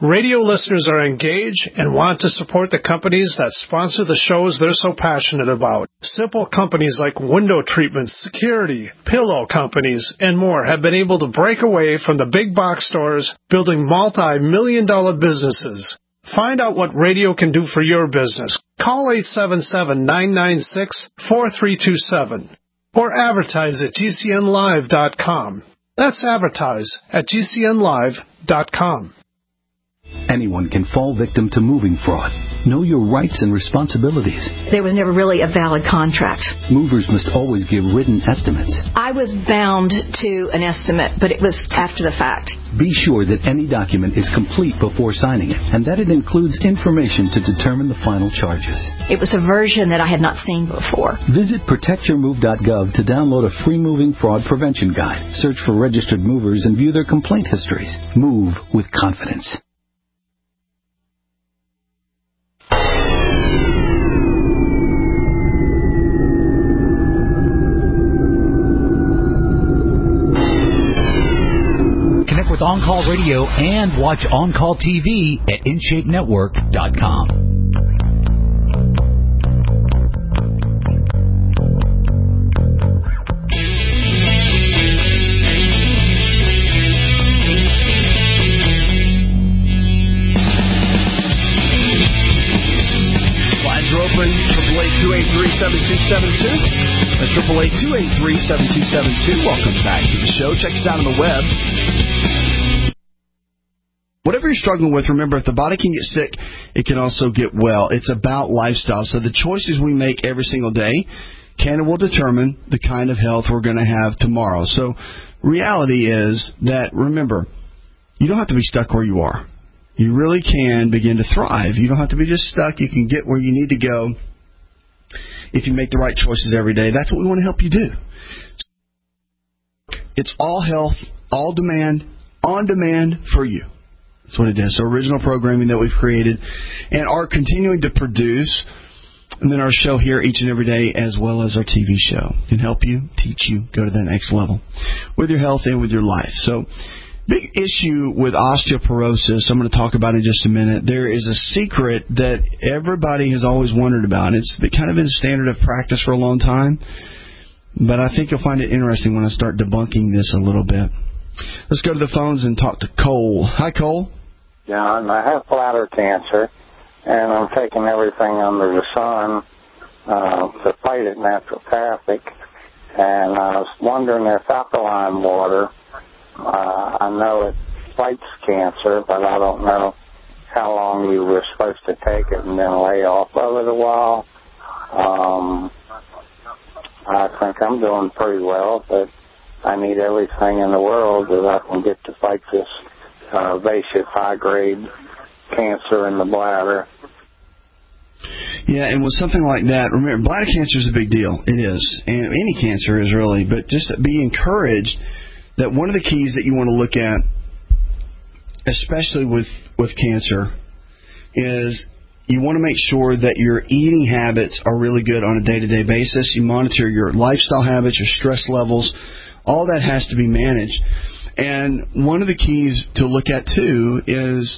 Radio listeners are engaged and want to support the companies that sponsor the shows they're so passionate about. Simple companies like window treatments, security, pillow companies, and more have been able to break away from the big box stores, building multi-million dollar businesses. Find out what radio can do for your business. Call eight seven seven, nine nine six, four three two seven or advertise at G C N live dot com. That's advertise at G C N live dot com. Anyone can fall victim to moving fraud. Know your rights and responsibilities. There was never really a valid contract. Movers must always give written estimates. I was bound to an estimate, but it was after the fact. Be sure that any document is complete before signing it, and that it includes information to determine the final charges. It was a version that I had not seen before. Visit protect your move dot gov to download a free moving fraud prevention guide. Search for registered movers and view their complaint histories. Move with confidence. Connect with On Call Radio and watch On Call T V at in shape network dot com. Lines are open, triple eight two eight three seven two seven two. That's triple eight two eight three seven two seven two. Welcome back to the show. Check us out on the web. Whatever you're struggling with, remember, if the body can get sick, it can also get well. It's about lifestyle. So the choices we make every single day can and will determine the kind of health we're going to have tomorrow. So reality is that, remember, you don't have to be stuck where you are. You really can begin to thrive. You don't have to be just stuck. You can get where you need to go if you make the right choices every day. That's what we want to help you do. It's all health, all demand, on demand for you. That's what it is. So original programming that we've created and are continuing to produce. And then our show here each and every day, as well as our T V show, can help you, teach you, go to that next level with your health and with your life. So big issue with osteoporosis I'm going to talk about in just a minute. There is a secret that everybody has always wondered about. It's kind of been standard of practice for a long time, but I think you'll find it interesting when I start debunking this a little bit. Let's go to the phones and talk to Cole. Hi, Cole. John, I have bladder cancer, and I'm taking everything under the sun uh, to fight it naturopathic. And I was wondering if alkaline water, uh, I know it fights cancer, but I don't know how long you were supposed to take it and then lay off of it a while. Um, I think I'm doing pretty well, but I need everything in the world that I can get to fight this uh, invasive high-grade cancer in the bladder. Yeah, and with something like that, remember, bladder cancer is a big deal. It is. And any cancer is really. But just be encouraged that one of the keys that you want to look at, especially with, with cancer, is you want to make sure that your eating habits are really good on a day-to-day basis. You monitor your lifestyle habits, your stress levels. All that has to be managed. And one of the keys to look at, too, is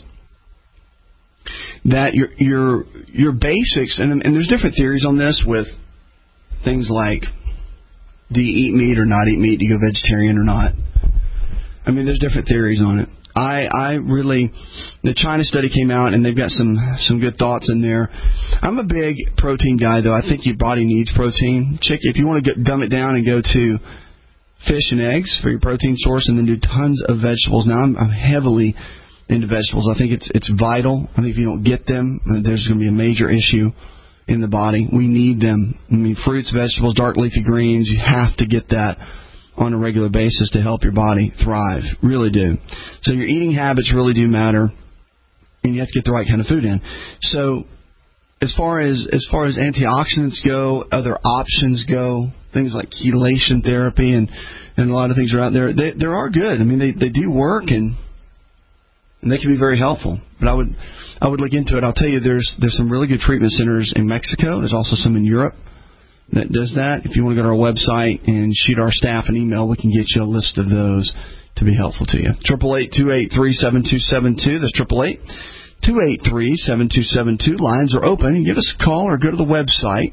that your your your basics, and, and there's different theories on this with things like, do you eat meat or not eat meat? Do you go vegetarian or not? I mean, there's different theories on it. I, I really, the China study came out, and they've got some, some good thoughts in there. I'm a big protein guy, though. I think your body needs protein. Chick, if you want to dumb it down and go to fish and eggs for your protein source, and then do tons of vegetables. Now, I'm, I'm heavily into vegetables. I think it's it's vital. I think if you don't get them, there's going to be a major issue in the body. We need them. I mean, fruits, vegetables, dark leafy greens, you have to get that on a regular basis to help your body thrive. Really do. So your eating habits really do matter, and you have to get the right kind of food in. So as far as as far as antioxidants go, other options go, things like chelation therapy and, and a lot of things are out there. They, they are good. I mean, they, they do work, and and they can be very helpful. But I would I would look into it. I'll tell you, there's there's some really good treatment centers in Mexico. There's also some in Europe that does that. If you want to go to our website and shoot our staff an email, we can get you a list of those. to be helpful to you. Triple eight two eight three seven two seven two. That's triple eight two eight three seven two seven two. Lines are open. Give us a call or go to the website.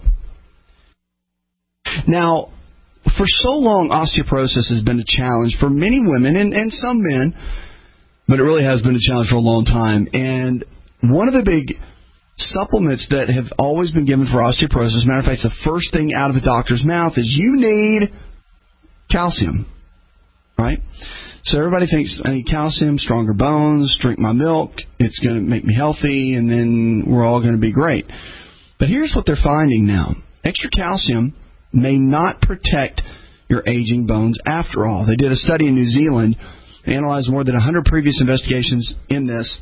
Now, for so long, osteoporosis has been a challenge for many women and, and some men, but it really has been a challenge for a long time. And one of the big supplements that have always been given for osteoporosis, as a matter of fact, it's the first thing out of a doctor's mouth, is you need calcium, right? So everybody thinks, I need calcium, stronger bones, drink my milk, it's going to make me healthy, and then we're all going to be great. But here's what they're finding now. Extra calcium may not protect your aging bones after all. They did a study in New Zealand. They analyzed more than one hundred previous investigations in this,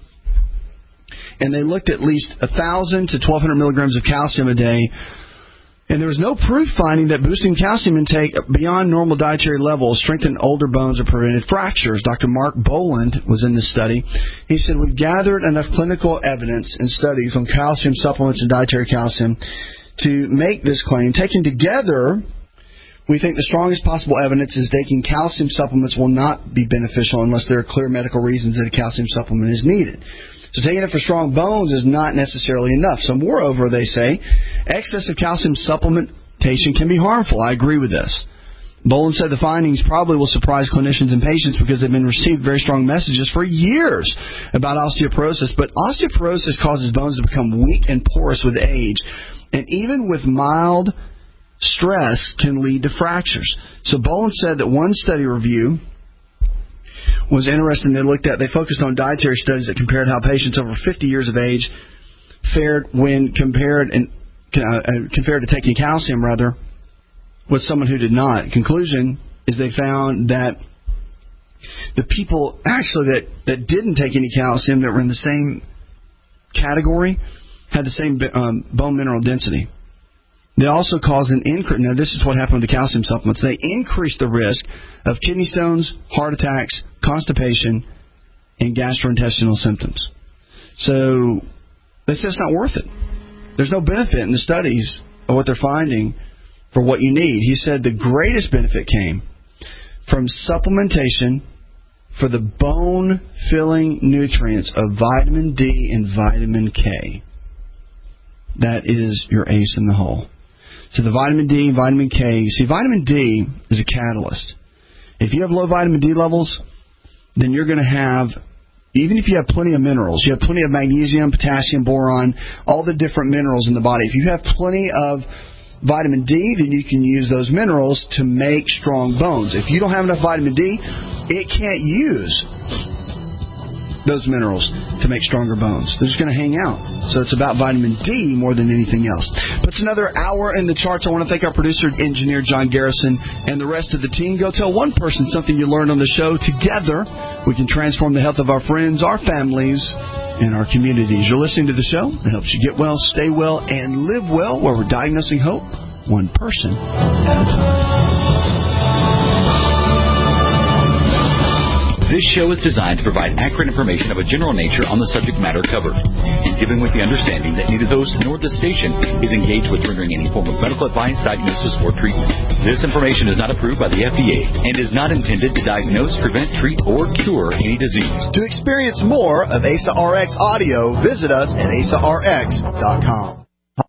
and they looked at least one thousand to twelve hundred milligrams of calcium a day, and there was no proof finding that boosting calcium intake beyond normal dietary levels strengthened older bones or prevented fractures. Doctor Mark Boland was in this study. He said, we've gathered enough clinical evidence and studies on calcium supplements and dietary calcium to make this claim. Taken together, we think the strongest possible evidence is taking calcium supplements will not be beneficial unless there are clear medical reasons that a calcium supplement is needed. So taking it for strong bones is not necessarily enough. So moreover, they say, excessive calcium supplementation can be harmful. I agree with this. Boland said the findings probably will surprise clinicians and patients because they've been received very strong messages for years about osteoporosis. But osteoporosis causes bones to become weak and porous with age, and even with mild stress can lead to fractures. So Boland said that one study review was interesting. They looked at, they focused on dietary studies that compared how patients over fifty years of age fared when compared and uh, compared to taking calcium, rather, with someone who did not. Conclusion is they found that the people actually that, that didn't take any calcium, that were in the same category, had the same um, bone mineral density. They also cause an increase. Now, this is what happened with the calcium supplements. They increase the risk of kidney stones, heart attacks, constipation, and gastrointestinal symptoms. So they said it's not worth it. There's no benefit in the studies of what they're finding for what you need. He said the greatest benefit came from supplementation for the bone-filling nutrients of vitamin D and vitamin K. That is your ace in the hole. So the vitamin D, vitamin K, you see, vitamin D is a catalyst. If you have low vitamin D levels, then you're going to have, even if you have plenty of minerals, you have plenty of magnesium, potassium, boron, all the different minerals in the body. If you have plenty of vitamin D, then you can use those minerals to make strong bones. If you don't have enough vitamin D, it can't use those minerals to make stronger bones. They're just going to hang out. So it's about vitamin D more than anything else. But it's another hour in the charts. I want to thank our producer, engineer John Garrison, and the rest of the team. Go tell one person something you learned on the show. Together, we can transform the health of our friends, our families, and our communities. You're listening to the show that helps you get well, stay well, and live well, where we're diagnosing hope one person at a time. This show is designed to provide accurate information of a general nature on the subject matter covered, given with the understanding that neither the host nor the station is engaged with rendering any form of medical advice, diagnosis, or treatment. This information is not approved by the F D A and is not intended to diagnose, prevent, treat, or cure any disease. To experience more of A S A R X audio, visit us at A S A R X dot com.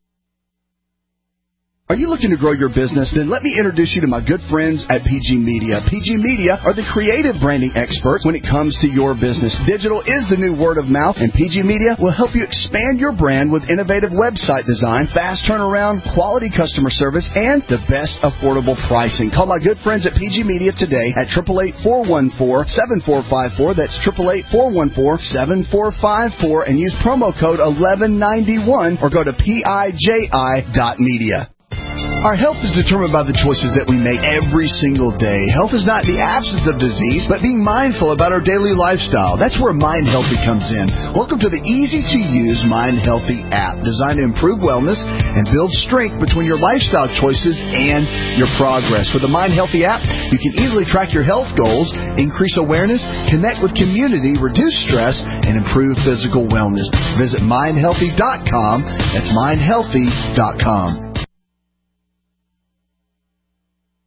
Are you looking to grow your business? Then let me introduce you to my good friends at P G Media. P G Media are the creative branding experts when it comes to your business. Digital is the new word of mouth, and P G Media will help you expand your brand with innovative website design, fast turnaround, quality customer service, and the best affordable pricing. Call my good friends at P G Media today at eight eight eight, four one four, seven four five four. That's eight eight eight, four one four, seven four five four, and use promo code eleven ninety-one or go to P I J I dot media. Our health is determined by the choices that we make every single day. Health is not the absence of disease, but being mindful about our daily lifestyle. That's where Mind Healthy comes in. Welcome to the easy-to-use Mind Healthy app, designed to improve wellness and build strength between your lifestyle choices and your progress. With the Mind Healthy app, you can easily track your health goals, increase awareness, connect with community, reduce stress, and improve physical wellness. Visit mind healthy dot com. That's mind healthy dot com.